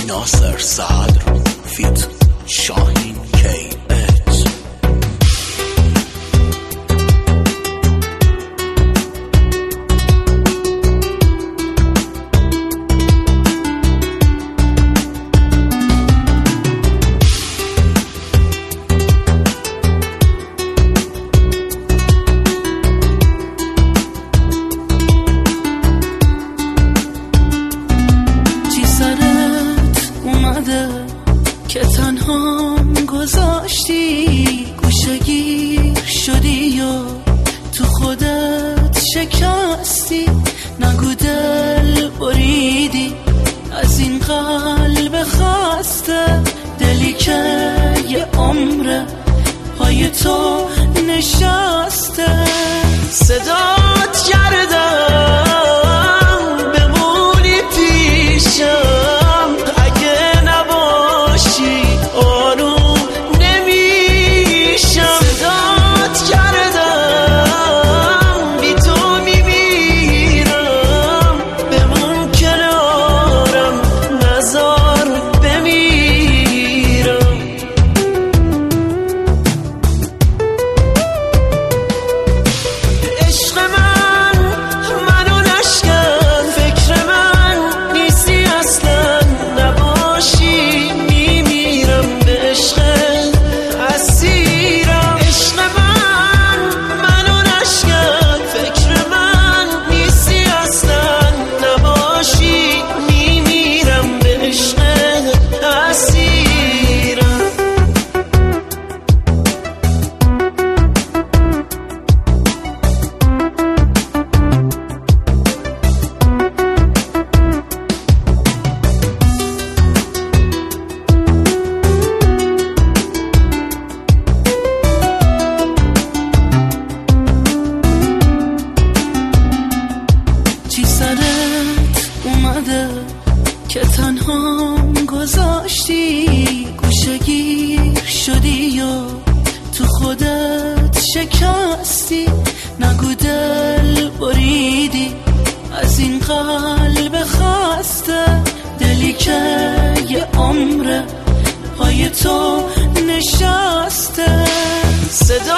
ناصر صدر فیت شاهین کی اچ. که تنهام گذاشتی گوشگیر شدی و تو خودت شکستی، نگو دل بریدی از این قلب خسته، دلی که یه عمره پای تو نشسته. صدات کردم بمونی پیشم، که تنهام گذاشتی گوشگیر شدی و تو خودت شکستی، نگو دل بریدی از این قلب خسته، دلی که یه عمره پای تو نشسته. صدا